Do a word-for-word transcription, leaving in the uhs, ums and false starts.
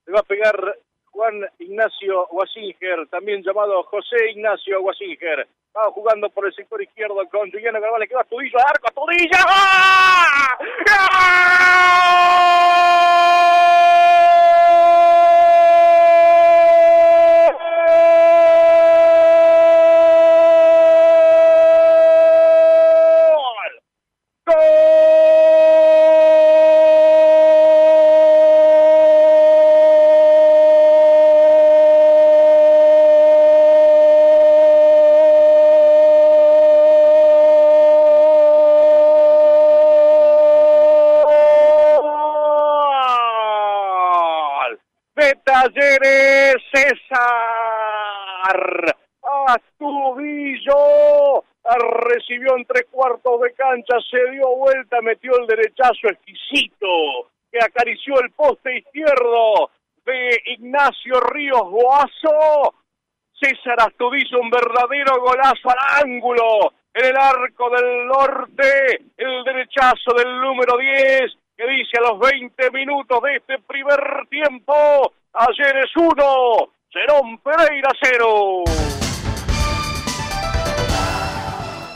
le va a pegar Juan Ignacio Wasinger, también llamado José Ignacio Wasinger. Va jugando por el sector izquierdo con Juliano Carvalho, que va a Astudillo, al arco, Astudillo. ¡Ah! Talleres César Astudillo recibió en tres cuartos de cancha, se dio vuelta, metió el derechazo exquisito que acarició el poste izquierdo de Ignacio Ríos Boazo. César Astudillo, un verdadero golazo al ángulo en el arco del norte, el derechazo del número diez que dice a los veinte minutos de este primer tiempo: Talleres uno, Cerón Pereira cero.